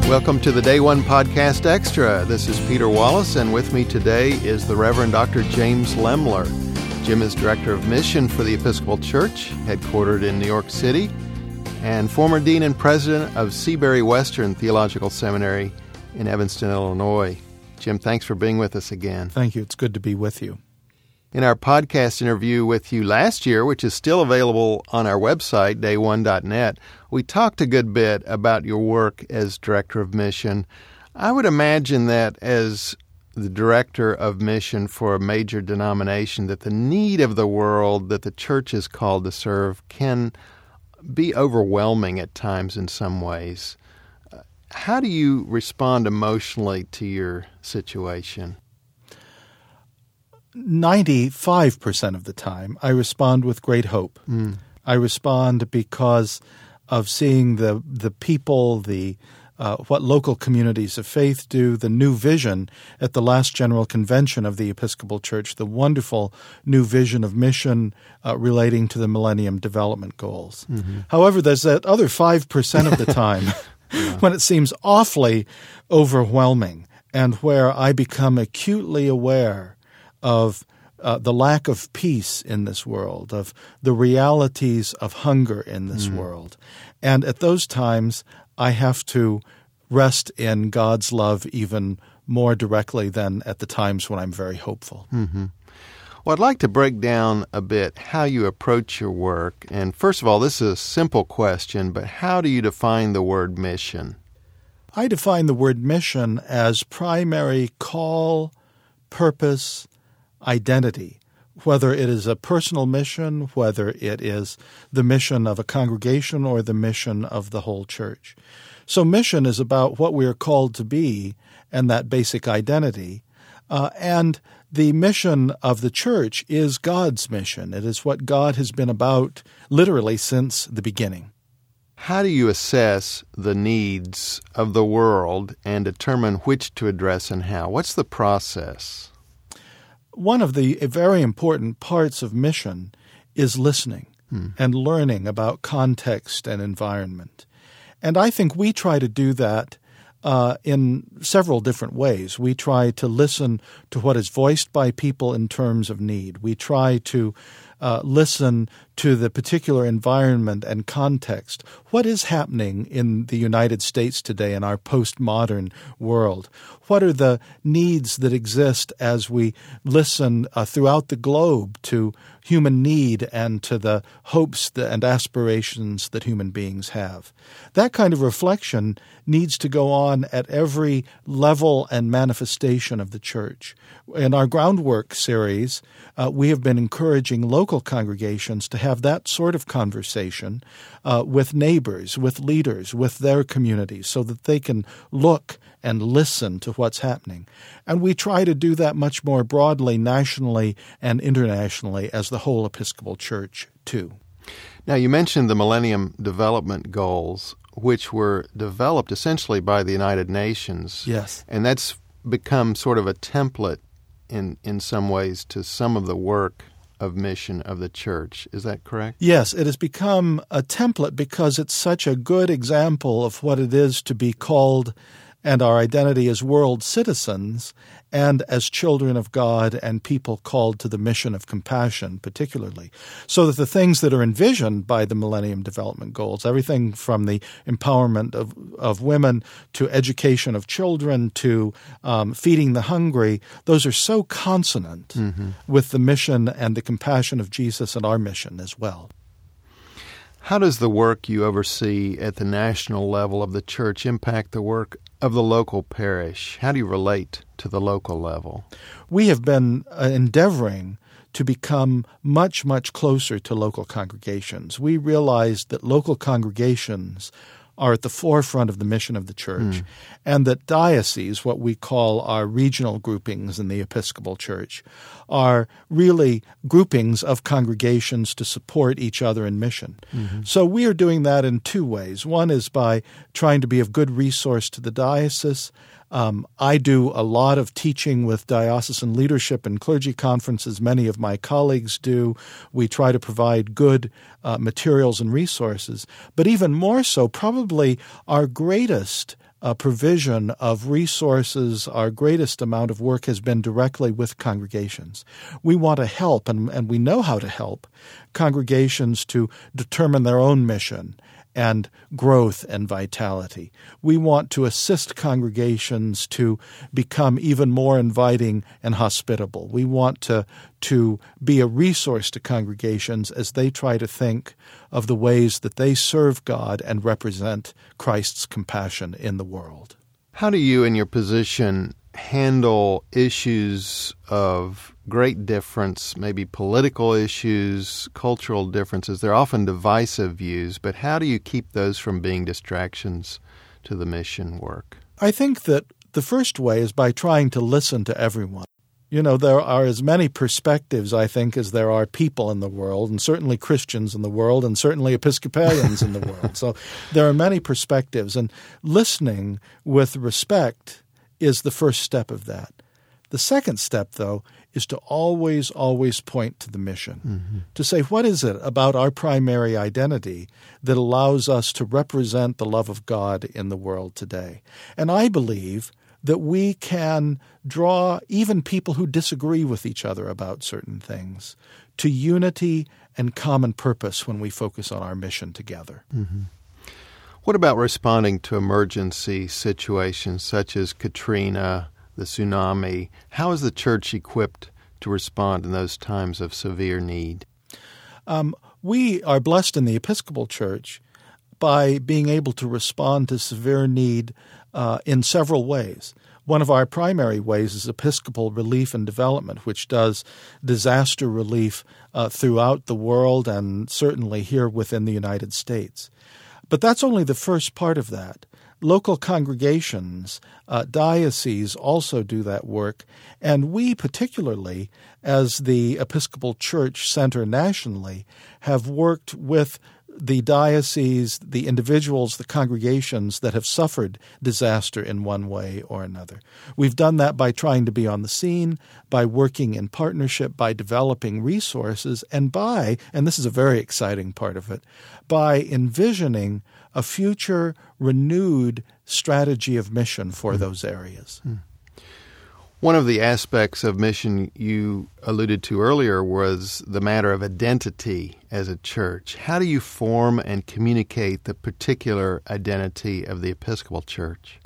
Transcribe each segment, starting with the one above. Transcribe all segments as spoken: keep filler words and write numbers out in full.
Welcome to the Day One Podcast Extra. This is Peter Wallace, and with me today is the Reverend Doctor James Lemler. Jim is Director of Mission for the Episcopal Church, headquartered in New York City, and former Dean and President of Seabury Western Theological Seminary in Evanston, Illinois. Jim, thanks for being with us again. Thank you. It's good to be with you. In our podcast interview with you last year, which is still available on our website, day one dot net, we talked a good bit about your work as Director of Mission. I would imagine that as the Director of Mission for a major denomination, that the need of the world that the church is called to serve can be overwhelming at times in some ways. How do you respond emotionally to your situation? ninety-five percent of the time, I respond with great hope. Mm. I respond because of seeing the the people, the uh, what local communities of faith do, the new vision at the last General Convention of the Episcopal Church, the wonderful new vision of mission uh, relating to the Millennium Development Goals. Mm-hmm. However, there's that other five percent of the time yeah. when it seems awfully overwhelming and where I become acutely aware of uh, the lack of peace in this world, of the realities of hunger in this mm. world. And at those times, I have to rest in God's love even more directly than at the times when I'm very hopeful. Mm-hmm. Well, I'd like to break down a bit how you approach your work. And first of all, this is a simple question, but how do you define the word mission? I define the word mission as primary call, purpose, identity, whether it is a personal mission, whether it is the mission of a congregation or the mission of the whole church. So mission is about what we are called to be and that basic identity. Uh, and the mission of the church is God's mission. It is what God has been about literally since the beginning. How do you assess the needs of the world and determine which to address and how? What's the process? One of the very important parts of mission is listening hmm. and learning about context and environment. And I think we try to do that uh, in several different ways. We try to listen to what is voiced by people in terms of need. We try to uh, listen to the particular environment and context. What is happening in the United States today in our postmodern world? What are the needs that exist as we listen uh, throughout the globe to human need and to the hopes and aspirations that human beings have? That kind of reflection needs to go on at every level and manifestation of the church. In our Groundwork series, uh, we have been encouraging local congregations to have that sort of conversation uh, with neighbors, with leaders, with their communities, so that they can look and listen to what's happening. And we try to do that much more broadly, nationally and internationally as the whole Episcopal Church, too. Now, you mentioned the Millennium Development Goals, which were developed essentially by the United Nations. Yes. And that's become sort of a template in, in some ways to some of the work of mission of the church. Is that correct? Yes, it has become a template because it's such a good example of what it is to be called and our identity as world citizens and as children of God and people called to the mission of compassion particularly. So that the things that are envisioned by the Millennium Development Goals, everything from the empowerment of, of women to education of children to um, feeding the hungry, those are so consonant mm-hmm. with the mission and the compassion of Jesus and our mission as well. How does the work you oversee at the national level of the church impact the work of the local parish? How do you relate to the local level? We have been uh, endeavoring to become much, much closer to local congregations. We realize that local congregations are at the forefront of the mission of the church, mm. and that dioceses, what we call our regional groupings in the Episcopal Church, are really groupings of congregations to support each other in mission. Mm-hmm. So we are doing that in two ways. One is by trying to be of good resource to the diocese. Um, I do a lot of teaching with diocesan leadership and clergy conferences. Many of my colleagues do. We try to provide good uh, materials and resources. But even more so, probably our greatest uh, provision of resources, our greatest amount of work has been directly with congregations. We want to help, and, and we know how to help, congregations to determine their own mission and growth and vitality. We want to assist congregations to become even more inviting and hospitable. We want to, to be a resource to congregations as they try to think of the ways that they serve God and represent Christ's compassion in the world. How do you, in your position, handle issues of great difference, maybe political issues, cultural differences? They're often divisive views, but how do you keep those from being distractions to the mission work? I think that the first way is by trying to listen to everyone. You know, there are as many perspectives, I think, as there are people in the world, and certainly Christians in the world, and certainly Episcopalians in the world. So there are many perspectives, and listening with respect is the first step of that. The second step, though, is to always, always point to the mission, mm-hmm. to say, what is it about our primary identity that allows us to represent the love of God in the world today? And I believe that we can draw even people who disagree with each other about certain things to unity and common purpose when we focus on our mission together. Mm-hmm. What about responding to emergency situations such as Katrina, the tsunami? How is the church equipped to respond in those times of severe need? Um, we are blessed in the Episcopal Church by being able to respond to severe need uh, in several ways. One of our primary ways is Episcopal Relief and Development, which does disaster relief uh, throughout the world and certainly here within the United States. But that's only the first part of that. Local congregations, uh, dioceses also do that work, and we particularly, as the Episcopal Church Center nationally, have worked with the dioceses, the individuals, the congregations that have suffered disaster in one way or another. We've done that by trying to be on the scene, by working in partnership, by developing resources, and by, and this is a very exciting part of it, by envisioning a future renewed strategy of mission for mm. those areas. Mm. One of the aspects of mission you alluded to earlier was the matter of identity as a church. How do you form and communicate the particular identity of the Episcopal Church?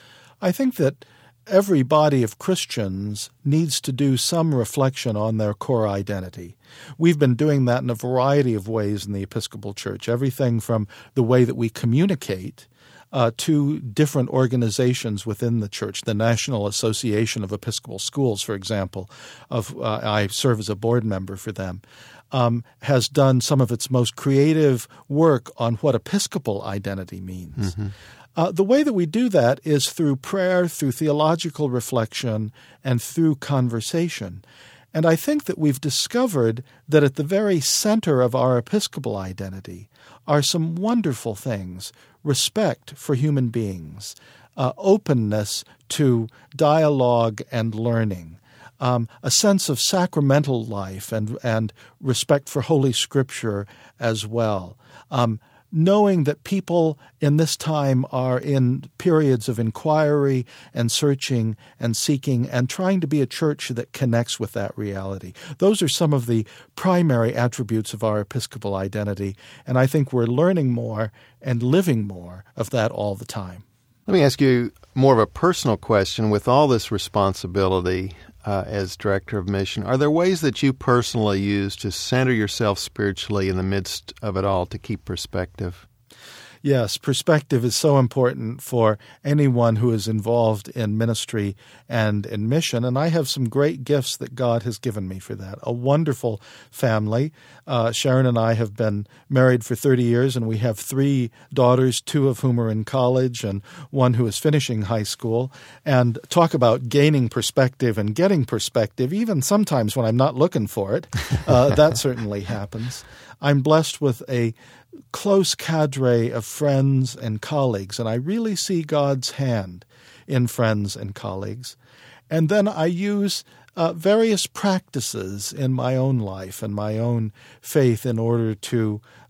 I think that every body of Christians needs to do some reflection on their core identity. We've been doing that in a variety of ways in the Episcopal Church, everything from the way that we communicate Uh, to different organizations within the church. The National Association of Episcopal Schools, for example, of uh, I serve as a board member for them, um, has done some of its most creative work on what Episcopal identity means. Mm-hmm. Uh, the way that we do that is through prayer, through theological reflection, and through conversation. And I think that we've discovered that at the very center of our Episcopal identity are some wonderful things: respect for human beings, uh, openness to dialogue and learning, um, a sense of sacramental life and, and respect for Holy Scripture as well, um, knowing that people in this time are in periods of inquiry and searching and seeking and trying to be a church that connects with that reality. Those are some of the primary attributes of our Episcopal identity, and I think we're learning more and living more of that all the time. Let me ask you more of a personal question. With all this responsibility uh, as Director of Mission, are there ways that you personally use to center yourself spiritually in the midst of it all to keep perspective? Yes, perspective is so important for anyone who is involved in ministry and in mission, and I have some great gifts that God has given me for that. A wonderful family. Uh, Sharon and I have been married for thirty years, and we have three daughters, two of whom are in college and one who is finishing high school. And talk about gaining perspective and getting perspective, even sometimes when I'm not looking for it. Uh, that certainly happens. I'm blessed with a close cadre of friends and colleagues, and I really see God's hand in friends and colleagues. And then I use uh, various practices in my own life and my own faith in order to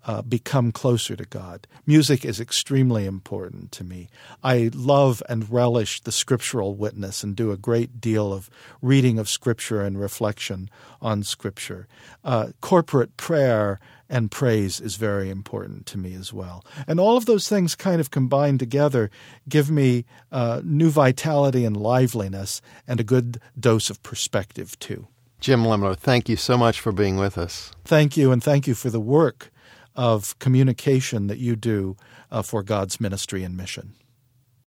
uh, become closer to God. Music is extremely important to me. I love and relish the scriptural witness and do a great deal of reading of Scripture and reflection on Scripture. Uh, corporate prayer and praise is very important to me as well. And all of those things kind of combined together give me uh, new vitality and liveliness and a good dose of perspective, too. Jim Lemler, thank you so much for being with us. Thank you, and thank you for the work of communication that you do uh, for God's ministry and mission.